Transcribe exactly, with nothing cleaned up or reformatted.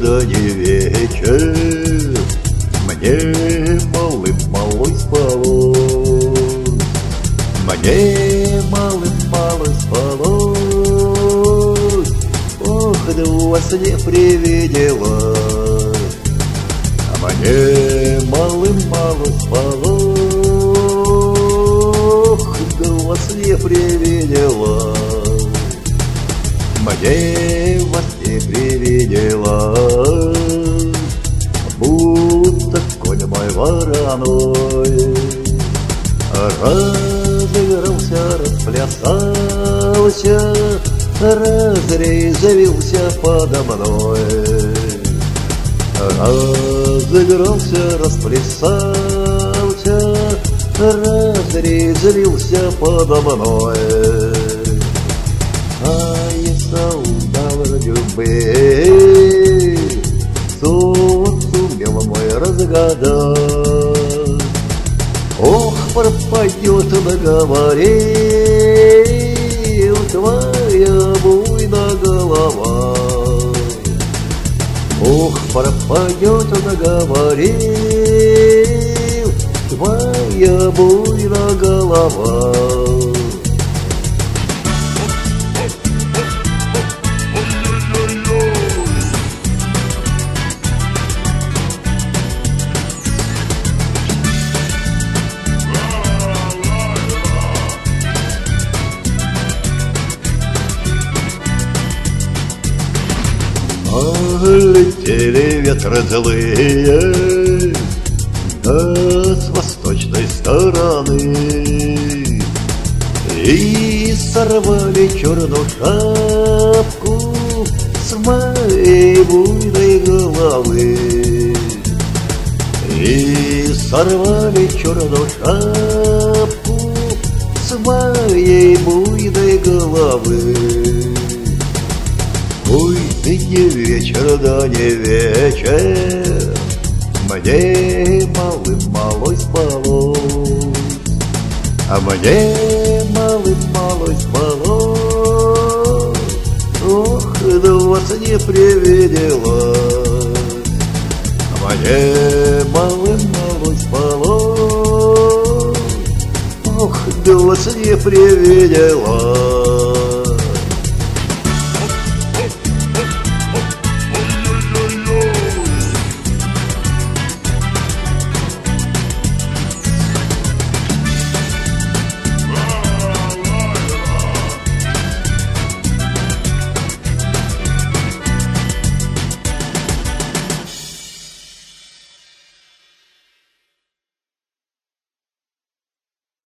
череда не вечер, мне малым малой спалось, мне малым малой спалось. Ох, да во сне привиделось, а мне малым мало спалось. Ох, да во сне привиделось, мне во сне привиделось, будто конь мой вороной разыгрался, расплясался, разрезвился подо мной. Разыгрался, расплясался, разрезвился подо мной. А если удал любви, сон сумел мой разгадать. Ох, пропадет, наговорил, твоя буйная голова. Ох, пропадет, наговорил, твоя буйная голова. Летели ветры злые, да с восточной стороны, и сорвали черную шапку с моей буйной головы. И сорвали черную шапку с моей буйной головы. Ой, ты не вечер, да не вечер, мне малым малой спалось, а мне малым малой спалось. Ох, да во сне привиделось, а мне малым малой спалось. Ох, да во сне привиделось.